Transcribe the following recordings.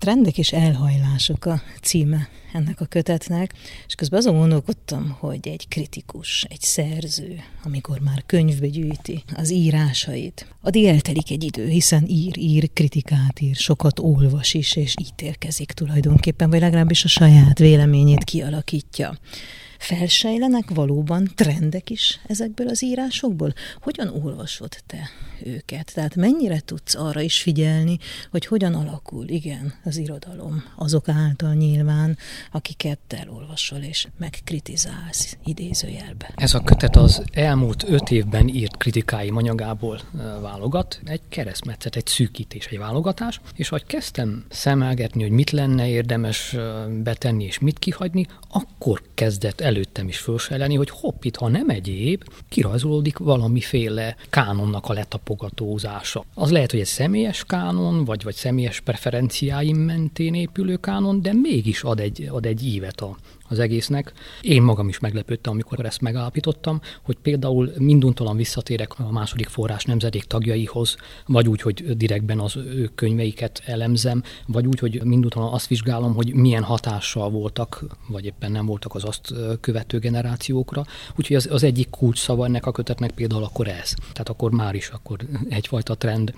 Trendek és elhajlások a címe ennek a kötetnek, és közben azon gondolkodtam, hogy egy kritikus, egy szerző, amikor már könyvbe gyűjti az írásait, addig eltelik egy idő, hiszen ír, kritikát ír, sokat olvas is, és ítélkezik tulajdonképpen, vagy legalábbis a saját véleményét kialakítja. Felsejlenek valóban trendek is ezekből az írásokból? Hogyan olvasod te őket? Tehát mennyire tudsz arra is figyelni, hogy hogyan alakul, az irodalom azok által nyilván, akiket elolvasol és megkritizálsz idézőjelbe? Ez a kötet az elmúlt 5 évben írt kritikáim anyagából válogat, egy keresztmetszet, egy szűkítés, egy válogatás, és ahogy kezdtem szemelgetni, hogy mit lenne érdemes betenni és mit kihagyni, akkor kezdett előttem is fölsejleni, hogy itt, ha nem egyéb, kirajzolódik valamiféle kánonnak a letapogatózása. Az lehet, hogy egy személyes kánon, vagy személyes preferenciáim mentén épülő kánon, de mégis ad egy ívet az egésznek. Én magam is meglepődtem, amikor ezt megállapítottam, hogy például minduntalan visszatérek a második forrás nemzedék tagjaihoz, vagy úgy, hogy direktben az ő könyveiket elemzem, vagy úgy, hogy minduntalan azt vizsgálom, hogy milyen hatással voltak, vagy éppen nem voltak az azt követő generációkra. Úgyhogy az egyik kulcsszava ennek a kötetnek például akkor ez. Tehát akkor már is egyfajta trend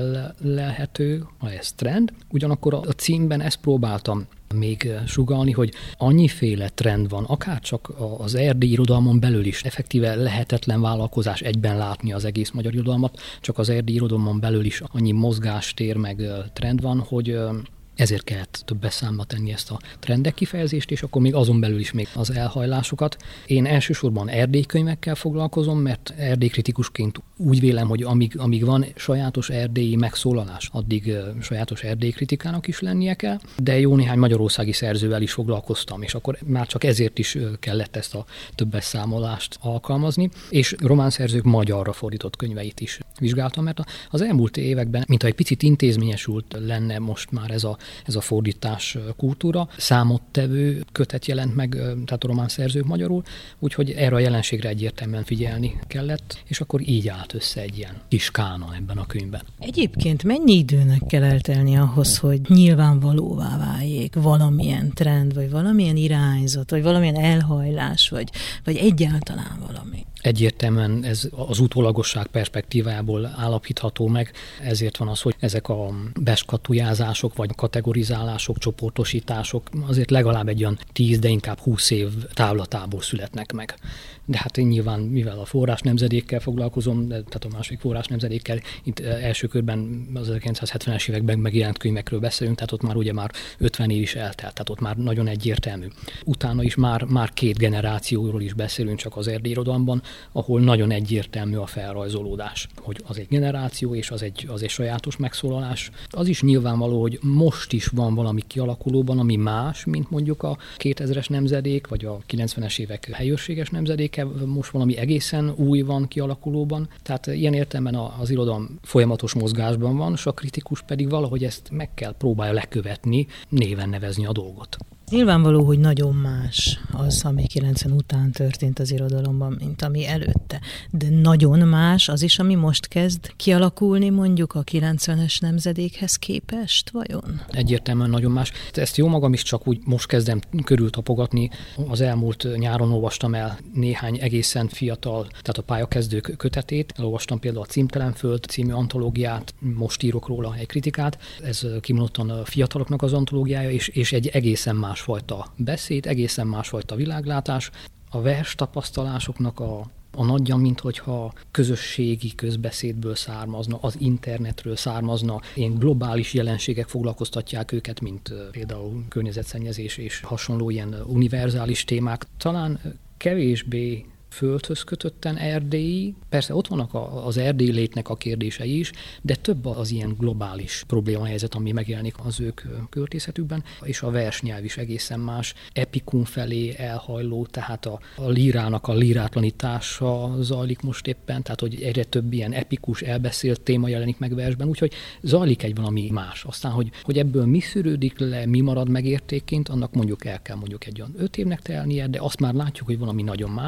fellelhető, ha ez trend. Ugyanakkor a címben ezt próbáltam még sugallni, hogy annyiféle trend van, akárcsak az erdélyi irodalmon belül is effektíve lehetetlen vállalkozás egyben látni az egész magyar irodalmat, csak az erdélyi irodalmon belül is annyi mozgástér meg trend van, hogy ezért kellett többes számba tenni ezt a trendek kifejezést, és akkor még azon belül is még az elhajlásokat. Én elsősorban erdélykönyvekkel foglalkozom, mert erdélykritikusként úgy vélem, hogy amíg van sajátos erdélyi megszólalás, addig sajátos erdélykritikának is lennie kell, de jó néhány magyarországi szerzővel is foglalkoztam, és akkor már csak ezért is kellett ezt a többes számolást alkalmazni, és románszerzők magyarra fordított könyveit is vizsgáltam, mert az elmúlt években, mintha egy picit intézményesült lenne most már ez a fordítás kultúra. Számottevő kötet jelent meg, tehát a román szerzők magyarul, úgyhogy erre a jelenségre egyértelműen figyelni kellett, és akkor így állt össze egy ilyen kis kánon ebben a könyvben. Egyébként mennyi időnek kell eltelni ahhoz, hogy nyilvánvalóvá váljék valamilyen trend, vagy valamilyen irányzat, vagy valamilyen elhajlás, vagy egyáltalán valami? Egyértelműen ez az utólagosság perspektívájából állapítható meg, ezért van az, hogy ezek a beskatujázások, vagy kategorizálások, csoportosítások azért legalább egy olyan 10, de inkább 20 év távlatából születnek meg. De hát én nyilván, mivel a forrás nemzedékkel foglalkozom, tehát a második forrás nemzedékkel, itt első körben az 1970-es években megjelent könyvekről beszélünk, tehát ott már ugye már 50 év is eltelt, tehát ott már nagyon egyértelmű. Utána is már 2 generációról is beszélünk csak az erdélyi irodalomban, ahol nagyon egyértelmű a felrajzolódás, hogy az egy generáció és az egy sajátos megszólalás. Az is nyilvánvaló, hogy most is van valami kialakulóban, ami más, mint mondjuk a 2000-es nemzedék, vagy a 90-es évek helyőrséges nemzedéke, most valami egészen új van kialakulóban. Tehát ilyen értelemben az irodalom folyamatos mozgásban van, és a kritikus pedig valahogy ezt meg kell próbálja lekövetni, néven nevezni a dolgot. Nyilvánvaló, hogy nagyon más az, ami 90 után történt az irodalomban, mint ami előtte. De nagyon más az is, ami most kezd kialakulni mondjuk a 90-es nemzedékhez képest, vajon? Egyértelműen nagyon más. Ezt jó magam is csak úgy most kezdem körültapogatni. Az elmúlt nyáron olvastam el néhány egészen fiatal, tehát a pályakezdők kötetét. Elolvastam például a Címtelen föld című antológiát, most írok róla egy kritikát. Ez kimondottan a fiataloknak az antológiája, és egy egészen másfajta beszéd, egészen másfajta világlátás. A vers tapasztalásoknak a nagyja, minthogyha közösségi közbeszédből származna, az internetről származna, ilyen globális jelenségek foglalkoztatják őket, mint például környezetszennyezés és hasonló ilyen univerzális témák. Talán kevésbé földhöz kötötten erdélyi. Persze ott vannak az erdélyi létnek a kérdései is, de több az ilyen globális problémahelyzet, ami megjelenik az ők költészetükben, és a versnyelv is egészen más. Epikum felé elhajló, tehát a lírának a lírátlanítása zajlik most éppen, tehát hogy egyre több ilyen epikus, elbeszélt téma jelenik meg versben, úgyhogy zajlik egy valami más. Aztán, hogy ebből mi szűrődik le, mi marad meg értékként, annak mondjuk el kell egy olyan 5 évnek telnie, de azt már látjuk, hogy valami nagyon más.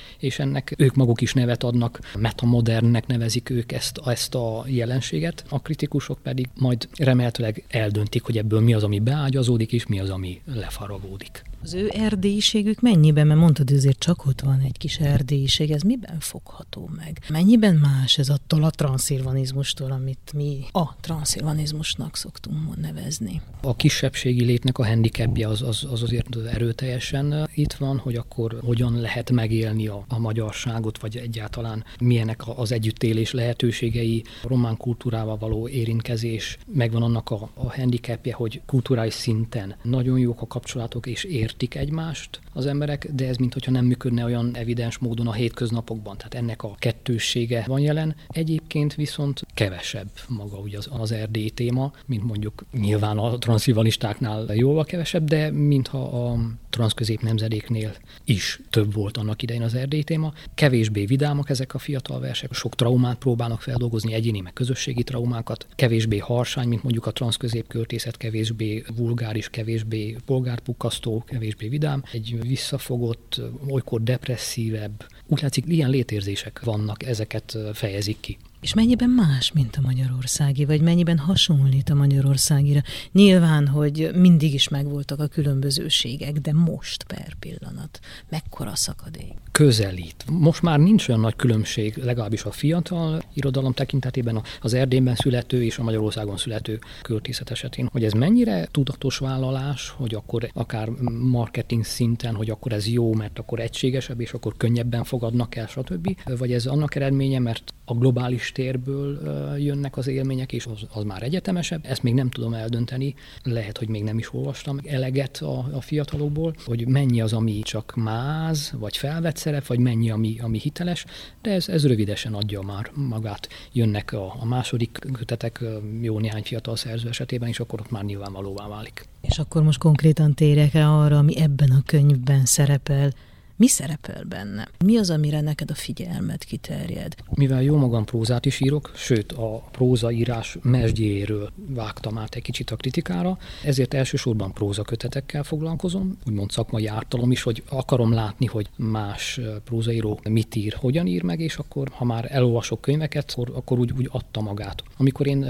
és ennek ők maguk is nevet adnak, metamodernnek nevezik ők ezt a jelenséget, a kritikusok pedig majd remélhetőleg eldöntik, hogy ebből mi az, ami beágyazódik, és mi az, ami lefaragódik. Az ő erdélyiségük mennyiben, mert mondtad, azért csak ott van egy kis erdélyiség, ez miben fogható meg? Mennyiben más ez attól a transzilvanizmustól, amit mi a transzilvanizmusnak szoktunk nevezni? A kisebbségi létnek a handicapje az azért erőteljesen itt van, hogy akkor hogyan lehet megélni a magyarságot, vagy egyáltalán milyenek az együttélés lehetőségei, a román kultúrával való érintkezés. Megvan annak a handicapje, hogy kulturális szinten nagyon jók a kapcsolatok, és értik egymást az emberek, de ez minthogyha nem működne olyan evidens módon a hétköznapokban. Tehát ennek a kettőssége van jelen. Egyébként viszont kevesebb maga ugye az erdélyi téma, mint mondjuk nyilván a transzilvanistáknál jóval kevesebb, de mintha a transzközép nemzedéknél is több volt annak idején az erdélyi téma. Kevésbé vidámak ezek a fiatal versek, sok traumát próbálnak feldolgozni, egyéni meg közösségi traumákat, kevésbé harsány, mint mondjuk a transzközép költészet, kevésbé vulgáris, kevésbé polgárpukkasztó, kevésbé vidám, egy visszafogott, olykor depresszívebb, úgy látszik, ilyen létérzések vannak, ezeket fejezik ki. És mennyiben más, mint a magyarországi, vagy mennyiben hasonlít a magyarországira? Nyilván, hogy mindig is megvoltak a különbözőségek, de most per pillanat mekkora szakadék? Közelít. Most már nincs olyan nagy különbség, legalábbis a fiatal irodalom tekintetében az Erdélyben születő és a Magyarországon születő költészet esetén, hogy ez mennyire tudatos vállalás, hogy akkor akár marketing szinten, hogy akkor ez jó, mert akkor egységesebb, és akkor könnyebben fogadnak el, stb. Vagy ez annak eredménye, mert a globális térből jönnek az élmények, és az már egyetemesebb. Ezt még nem tudom eldönteni, lehet, hogy még nem is olvastam eleget a fiatalokból, hogy mennyi az, ami csak máz, vagy felvett szerep, vagy mennyi, ami hiteles, de ez rövidesen adja már magát. Jönnek a második kötetek jó néhány fiatal szerző esetében, és akkor ott már nyilvánvalóvá válik. És akkor most konkrétan térjek rá arra, ami ebben a könyvben szerepel. Mi szerepel benne? Mi az, amire neked a figyelmed kiterjed? Mivel jó magam prózát is írok, sőt a prózaírás mesdjéről vágtam át egy kicsit a kritikára, ezért elsősorban prózakötetekkel foglalkozom, úgymond szakmai ártalom is, hogy akarom látni, hogy más prózaíró mit ír, hogyan ír meg, és akkor, ha már elolvasok könyveket, akkor úgy adta magát. Amikor én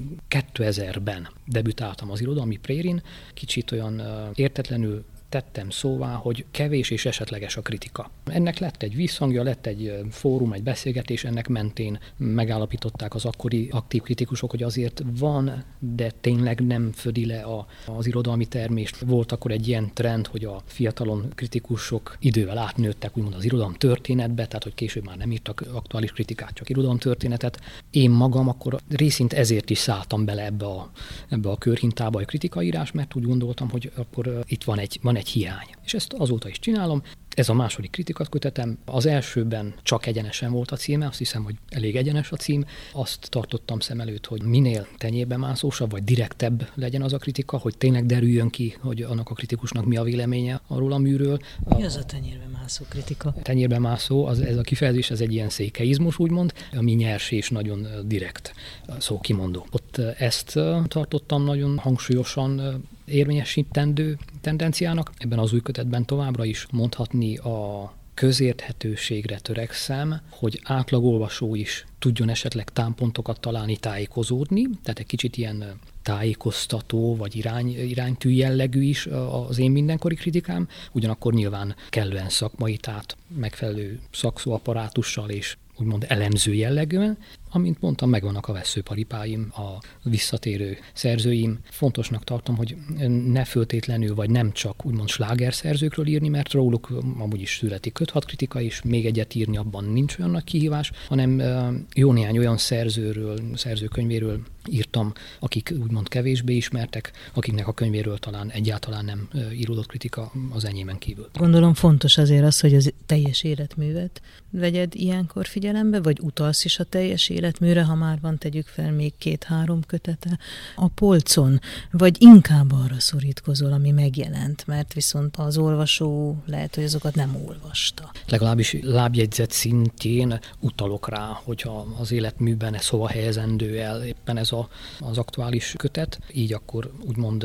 2000-ben debütáltam az irodalmi prérin, kicsit olyan értetlenül tettem szóvá, hogy kevés és esetleges a kritika. Ennek lett egy visszhangja, lett egy fórum, egy beszélgetés, ennek mentén megállapították az akkori aktív kritikusok, hogy azért van, de tényleg nem födi le az irodalmi termést. Volt akkor egy ilyen trend, hogy a fiatalon kritikusok idővel átnőttek úgymond az irodalom történetbe, tehát hogy később már nem írtak aktuális kritikát, csak irodalom történetet. Én magam akkor részint ezért is szálltam bele ebbe a körhintába a kritikaírás, mert úgy gondoltam, hogy akkor itt van egy hiány. És ezt azóta is csinálom. Ez a második kritikatkötetem. Az elsőben csak egyenesen volt a címe, azt hiszem, hogy elég egyenes a cím. Azt tartottam szem előtt, hogy minél tenyérbe mászósabb, vagy direktebb legyen az a kritika, hogy tényleg derüljön ki, hogy annak a kritikusnak mi a véleménye arról a műről. Mi az a tenyérbe mászó kritika? Tenyérbe mászó, ez a kifejezés, ez egy ilyen székeizmus, úgymond, ami nyers és nagyon direkt szókimondó. Ott ezt tartottam nagyon hangsúlyosan érvényesítendő tendenciának. Ebben az új kötetben továbbra is mondhatni a közérthetőségre törekszem, hogy átlagolvasó is tudjon esetleg támpontokat találni, tájékozódni, tehát egy kicsit ilyen tájékoztató vagy iránytű jellegű is az én mindenkori kritikám, ugyanakkor nyilván kellően szakmai, tehát megfelelő szakszóapparátussal és úgymond elemző jellegűen. Amint mondtam, megvannak a vesszőparipáim, a visszatérő szerzőim. Fontosnak tartom, hogy ne föltétlenül, vagy nem csak úgymond slágerszerzőkről írni, mert róluk amúgy is születik 5-6 kritika, és még egyet írni abban nincs olyan nagy kihívás, hanem jó néhány olyan szerzőkönyvéről írtam, akik úgymond kevésbé ismertek, akiknek a könyvéről talán egyáltalán nem íródott kritika az enyémen kívül. Gondolom fontos azért az, hogy az teljes életművet vegyed ilyenkor figyelembe, vagy utalsz is a teljes életműre, ha már van, tegyük fel, még 2-3 kötete a polcon, vagy inkább arra szorítkozol, ami megjelent, mert viszont az olvasó lehet, hogy azokat nem olvasta. Legalábbis lábjegyzet szintjén utalok rá, hogyha az életműben ez hova helyezendő el, éppen ez az aktuális kötet, így akkor úgymond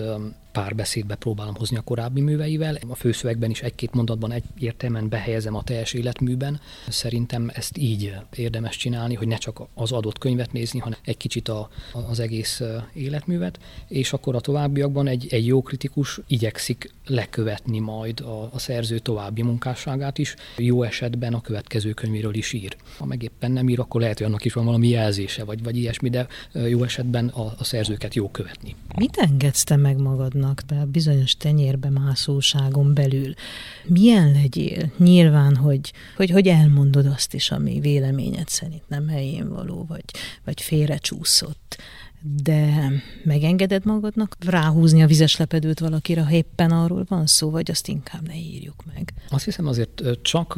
párbeszédbe próbálom hozni a korábbi műveivel. A főszövegben is egy-két mondatban egyértelműen behelyezem a teljes életműben. Szerintem ezt így érdemes csinálni, hogy ne csak az adott könyvet nézni, hanem egy kicsit az egész életművet, és akkor a továbbiakban egy jó kritikus igyekszik lekövetni majd a szerző további munkásságát is. Jó esetben a következő könyvéről is ír. Ha meg éppen nem ír, akkor lehet, hogy annak is van valami jelzése, vagy ilyesmi, de jó esetben a szerzőket jó követni. Mit engedsz te meg magadnak be a bizonyos tenyérbe mászóságon belül? Milyen legyél? Nyilván, hogy elmondod azt is, ami véleményed szerint nem helyén való, vagy félrecsúszott. De megengeded magadnak ráhúzni a vizes lepedőt valakire, ha éppen arról van szó, vagy azt inkább ne írjuk meg? Azt hiszem azért csak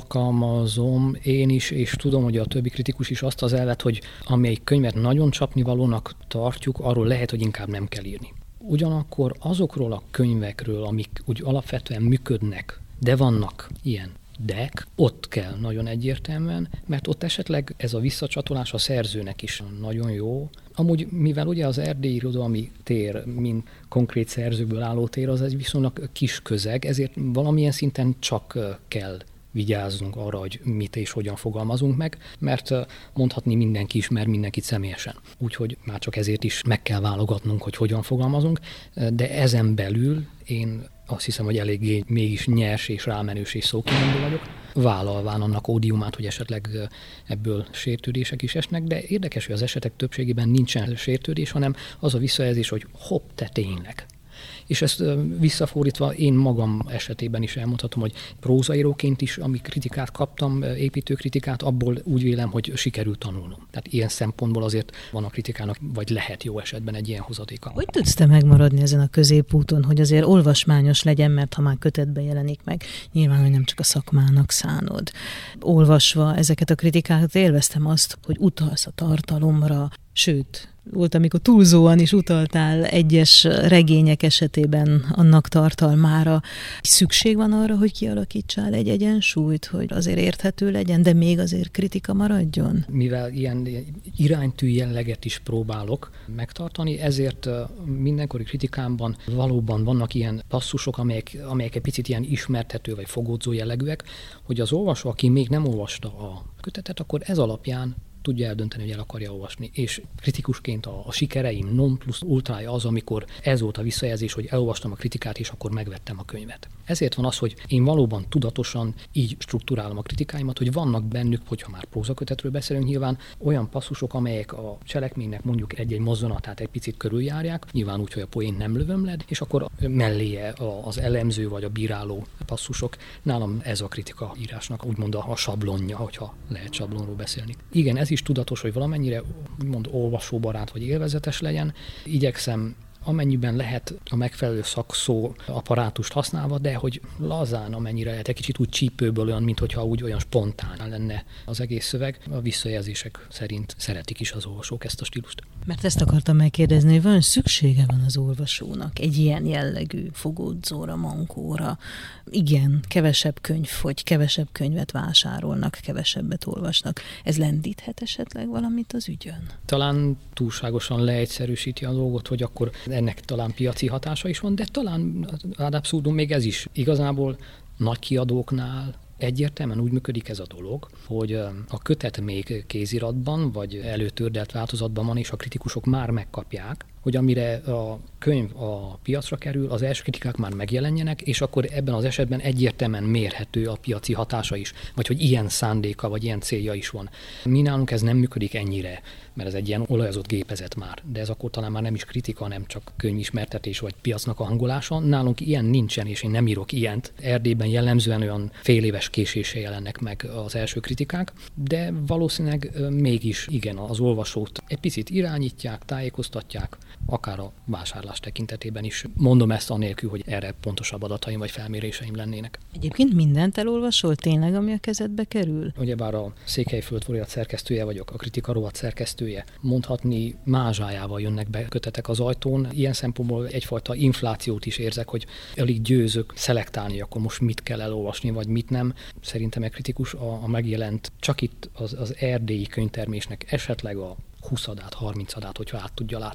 alkalmazom én is, és tudom, hogy a többi kritikus is azt az elvet, hogy amelyik könyvet nagyon csapnivalónak tartjuk, arról lehet, hogy inkább nem kell írni. Ugyanakkor azokról a könyvekről, amik úgy alapvetően működnek, de vannak ilyen dek, ott kell nagyon egyértelműen, mert ott esetleg ez a visszacsatolás a szerzőnek is nagyon jó. Amúgy, mivel ugye az erdélyi irodalmi tér, mint konkrét szerzőből álló tér, az egy viszonylag kis közeg, ezért valamilyen szinten csak kell vigyázzunk arra, hogy mit és hogyan fogalmazunk meg, mert mondhatni mindenki ismer mindenkit személyesen. Úgyhogy már csak ezért is meg kell válogatnunk, hogy hogyan fogalmazunk, de ezen belül én azt hiszem, hogy eléggé mégis nyers és rámenős és szókimondó vagyok, vállalván annak ódiumát, hogy esetleg ebből sértődések is esnek, de érdekes, hogy az esetek többségében nincsen sértődés, hanem az a visszajelzés, hogy hopp, te tényleg. És ezt visszafordítva én magam esetében is elmondhatom, hogy prózaíróként is, ami kritikát kaptam, építőkritikát, abból úgy vélem, hogy sikerült tanulnom. Tehát ilyen szempontból azért van a kritikának, vagy lehet jó esetben egy ilyen hozadéka. Hogy tudsz te megmaradni ezen a középúton, hogy azért olvasmányos legyen, mert ha már kötetbe jelenik meg, nyilván, hogy nem csak a szakmának szánod. Olvasva ezeket a kritikákat élveztem azt, hogy utalsz a tartalomra, sőt, volt, amikor túlzóan is utaltál egyes regények esetében annak tartalmára. Szükség van arra, hogy kialakítsál egy egyensúlyt, hogy azért érthető legyen, de még azért kritika maradjon? Mivel ilyen iránytű jelleget is próbálok megtartani, ezért mindenkori kritikámban valóban vannak ilyen passzusok, amelyek egy picit ilyen ismertető vagy fogódzó jellegűek, hogy az olvasó, aki még nem olvasta a kötetet, akkor ez alapján tudja eldönteni, hogy el akarja olvasni. És kritikusként a sikereim non plus ultrája az, amikor ez volt a visszajelzés, hogy elolvastam a kritikát, és akkor megvettem a könyvet. Ezért van az, hogy én valóban tudatosan így strukturálom a kritikáimat, hogy vannak bennük, hogyha már prózakötetről beszélünk nyilván, olyan passzusok, amelyek a cselekménynek mondjuk egy-egy mozzanatát egy picit körüljárják, nyilván úgy, hogy a poént nem lövöm le, és akkor melléje az elemző vagy a bíráló passzusok. Nálam ez a kritika írásnak úgymond a sablonja, hogyha lehet sablonról beszélni. Igen, ez is tudatos, hogy valamennyire úgymond olvasóbarát vagy élvezetes legyen. Igyekszem amennyiben lehet a megfelelő szakszó apparátust használva, de hogy lazán, amennyire lehet, egy kicsit úgy csípőből olyan, mintha úgy olyan spontán lenne az egész szöveg. A visszajelzések szerint szeretik is az olvasók ezt a stílust. Mert ezt akartam megkérdezni, hogy szüksége van az olvasónak egy ilyen jellegű fogódzóra, mankóra. Igen, kevesebb könyv fogy, kevesebb könyvet vásárolnak, kevesebbet olvasnak. Ez lendíthet esetleg valamit az ügyön? Talán túlságosan leegyszerűsíti a dolgot, hogy akkor ennek talán piaci hatása is van, de talán ad abszurdum még ez is. Igazából nagy kiadóknál egyértelműen úgy működik ez a dolog, hogy a kötet még kéziratban, vagy előtördelt változatban van, és a kritikusok már megkapják, hogy amire a könyv a piacra kerül, az első kritikák már megjelenjenek, és akkor ebben az esetben egyértelműen mérhető a piaci hatása is, vagy hogy ilyen szándéka, vagy ilyen célja is van. Mi nálunk ez nem működik ennyire, mert ez egy ilyen olajozott gépezet már, de ez akkor talán már nem is kritika, nem csak könyvismertetés vagy piacnak a hangolása. Nálunk ilyen nincsen, és én nem írok ilyent. Erdélyben jellemzően olyan fél éves késése jelennek meg az első kritikák, de valószínűleg mégis igen, az olvasót egy picit irányítják, tájékoztatják, akár a vásárlás tekintetében is. Mondom ezt anélkül, hogy erre pontosabb adataim vagy felméréseim lennének. Egyébként mindent elolvasol tényleg, ami a kezedbe kerül? Ugyebár a Székelyföld Felirat szerkesztője vagyok, a Kritika rovat szerkesztője. Mondhatni mázsájával jönnek be kötetek az ajtón. Ilyen szempontból egyfajta inflációt is érzek, hogy elég győzök szelektálni, akkor most mit kell elolvasni, vagy mit nem. Szerintem egy kritikus a megjelent, csak itt az erdélyi könyvtermésnek esetleg a 20-adát, 30-adát, hogyha át tudja látni.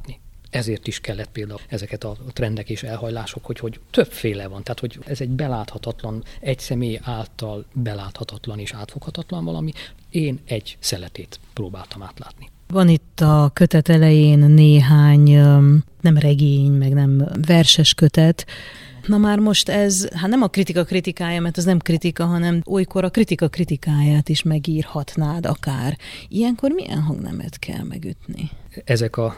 Ezért is kellett például ezeket a trendek és elhajlások, hogy többféle van. Tehát, hogy ez egy beláthatatlan, egy személy által beláthatatlan és átfoghatatlan valami. Én egy szeletét próbáltam átlátni. Van itt a kötet elején néhány nem regény, meg nem verses kötet. Na már most ez, hát nem a kritika kritikája, mert ez nem kritika, hanem olykor a kritika kritikáját is megírhatnád akár. Ilyenkor milyen hangnemet kell megütni? Ezek a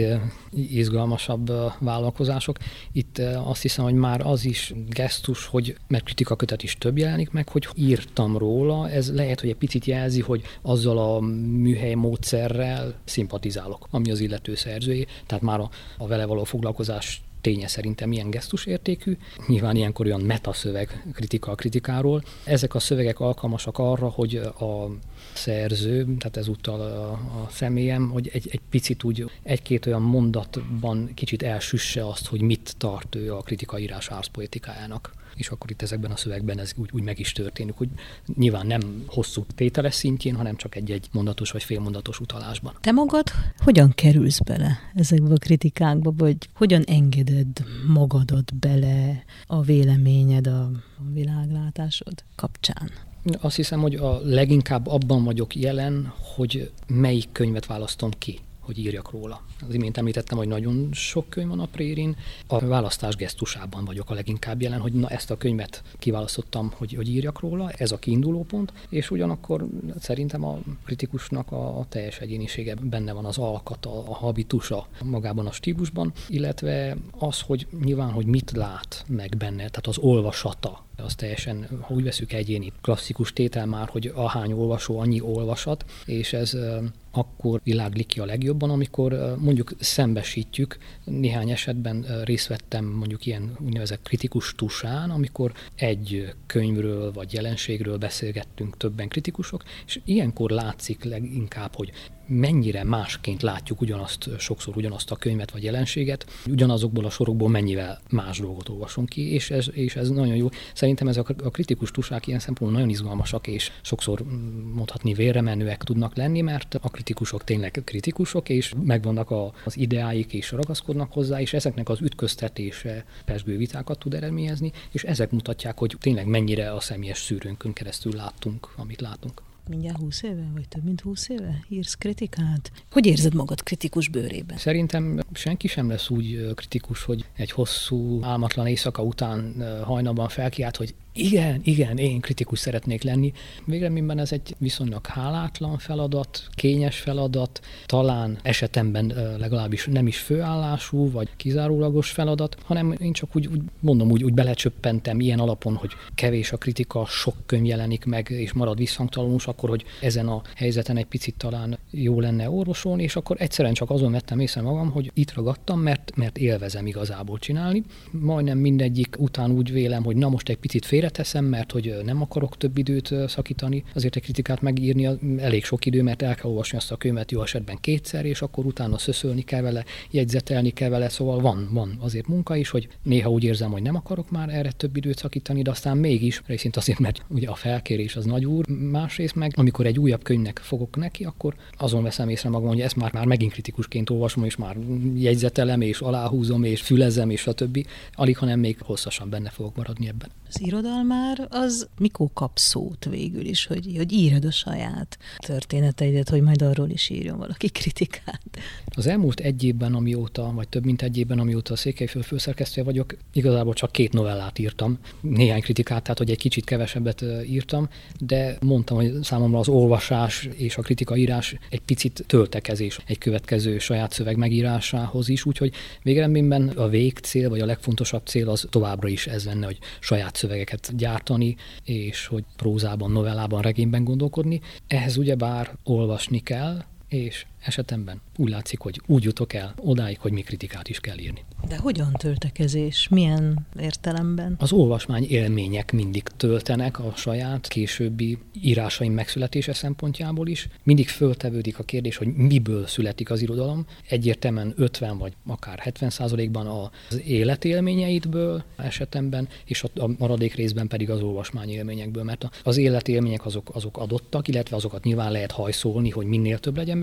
legizgalmasabb vállalkozások. Itt azt hiszem, hogy már az is gesztus, hogy mert kritikakötet is több jelenik meg, hogy írtam róla. Ez lehet, hogy egy picit jelzi, hogy azzal a műhely módszerrel szimpatizálok, ami az illető szerzői. Tehát már a vele való foglalkozás ténye szerintem ilyen gesztusértékű. Nyilván ilyenkor olyan metaszöveg kritika a kritikáról. Ezek a szövegek alkalmasak arra, hogy a szerző, tehát ezúttal a személyem, hogy egy picit úgy egy-két olyan mondatban kicsit elsüsse azt, hogy mit tart ő a kritikaírás árszpoetikájának. És akkor itt ezekben a szövegben ez úgy meg is történik, hogy nyilván nem hosszú tételes szintjén, hanem csak egy-egy mondatos vagy félmondatos utalásban. Te magad hogyan kerülsz bele ezekbe a kritikákba, vagy hogyan engeded magadat bele a véleményed, a világlátásod kapcsán? Azt hiszem, hogy a leginkább abban vagyok jelen, hogy melyik könyvet választom ki, hogy írjak róla. Az imént említettem, hogy nagyon sok könyv van a Prérin. A választás gesztusában vagyok a leginkább jelen, hogy na ezt a könyvet kiválasztottam, hogy írjak róla, ez a kiinduló pont, és ugyanakkor szerintem a kritikusnak a teljes egyénisége benne van, az alkata, a habitusa magában a stílusban, illetve az, hogy nyilván, hogy mit lát meg benne, tehát az olvasata, az teljesen, ha úgy veszük egyéni klasszikus tétel már, hogy ahány olvasó, annyi olvasat, és ez akkor világlik ki a legjobban, amikor mondjuk szembesítjük, néhány esetben részt vettem mondjuk ilyen úgynevezett kritikus tusán, amikor egy könyvről vagy jelenségről beszélgettünk többen kritikusok, és ilyenkor látszik leginkább, hogy mennyire másként látjuk sokszor ugyanazt a könyvet vagy jelenséget, ugyanazokból a sorokból mennyivel más dolgot olvasunk ki, és ez nagyon jó. Szerintem ezek a kritikus tusák ilyen szempontból nagyon izgalmasak, és sokszor mondhatni vérremenőek tudnak lenni, mert a kritikusok tényleg kritikusok, és megvannak az ideáik, és ragaszkodnak hozzá, és ezeknek az ütköztetése pezsgő vitákat tud eredményezni, és ezek mutatják, hogy tényleg mennyire a személyes szűrőnkön keresztül láttunk, amit látunk. Mindjárt 20 éve, vagy több mint 20 éve írsz kritikát? Hogy érzed magad kritikus bőrében? Szerintem senki sem lesz úgy kritikus, hogy egy hosszú, álmatlan éjszaka után hajnalban felkiált, hogy igen, én kritikus szeretnék lenni. Véleményben ez egy viszonylag hálátlan feladat, kényes feladat, talán esetemben legalábbis nem is főállású, vagy kizárólagos feladat, hanem én csak úgy mondom, úgy belecsöppentem ilyen alapon, hogy kevés a kritika, sok könyv jelenik meg, és marad visszhangtalanul, akkor, hogy ezen a helyzeten egy picit talán jó lenne orvosolni, és akkor egyszerűen csak azon vettem észre magam, hogy itt ragadtam, mert élvezem igazából csinálni. Majdnem mindegyik után úgy vélem, hogy na most egy picit félreteszem, mert hogy nem akarok több időt szakítani, azért egy kritikát megírni elég sok idő, mert el kell olvasni azt a könyvet jó esetben kétszer, és akkor utána szöszölni kell vele, jegyzetelni kell vele, szóval van azért munka is, hogy néha úgy érzem, hogy nem akarok már erre több időt szakítani, de aztán mégis, részint azért, mert ugye a felkérés az nagy úr, másrészt meg, amikor egy újabb könyvnek fogok neki, akkor azon veszem észre magam, hogy ezt már megint kritikusként olvasom, és már jegyzetelem, és aláhúzom, és fülezem, és a többi. Alig, hanem még hosszasan benne fogok maradni ebben. Az irodalmár az mikor kap szót végül is, hogy írod a saját történeteidet, hogy majd arról is írjon valaki kritikát? Az elmúlt egy évben, amióta, vagy több mint egy évben, amióta a Székelyföld főszerkesztője vagyok, igazából csak 2 novellát írtam, néhány kritikát, tehát hogy egy kicsit kevesebbet írtam, de mondtam, hogy számomra az olvasás és a kritikaírás egy picit töltekezés egy következő saját szöveg megírásához is, úgyhogy végeredményben a végcél, vagy a legfontosabb cél az továbbra is ez lenne, hogy saját szövegeket gyártani, és hogy prózában, novellában, regényben gondolkodni. Ehhez ugyebár olvasni kell, és esetemben úgy látszik, hogy úgy jutok el odáig, hogy még kritikát is kell írni. De hogyan töltekezés? Milyen értelemben? Az olvasmány élmények mindig töltenek a saját későbbi írásaim megszületése szempontjából is. Mindig föltevődik a kérdés, hogy miből születik az irodalom. Egyértelműen 50 vagy akár 70%-ban az életélményeidből esetemben, és a maradék részben pedig az olvasmány élményekből, mert az életélmények azok adottak, illetve azokat nyilván lehet hajszolni, hogy minél több legyen belőlük,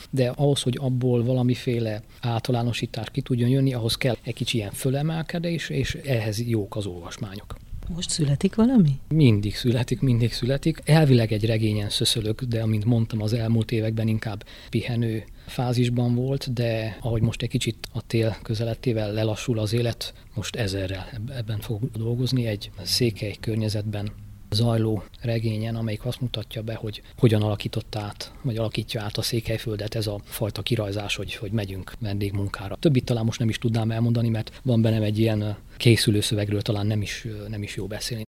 de ahhoz, hogy abból valamiféle általánosítás ki tudjon jönni, ahhoz kell egy kicsi ilyen fölemelkedés, és ehhez jók az olvasmányok. Most születik valami? Mindig születik. Elvileg egy regényen szöszölök, de amint mondtam, az elmúlt években inkább pihenő fázisban volt, de ahogy most egy kicsit a tél közelettével lelassul az élet, most ezerrel ebben fogok dolgozni, egy székely környezetben zajló regényen, amelyik azt mutatja be, hogy hogyan alakítja át a Székelyföldet ez a fajta kirajzás, hogy megyünk vendégmunkára. Többit talán most nem is tudnám elmondani, mert van bennem egy ilyen készülő szövegről, talán nem is jó beszélni.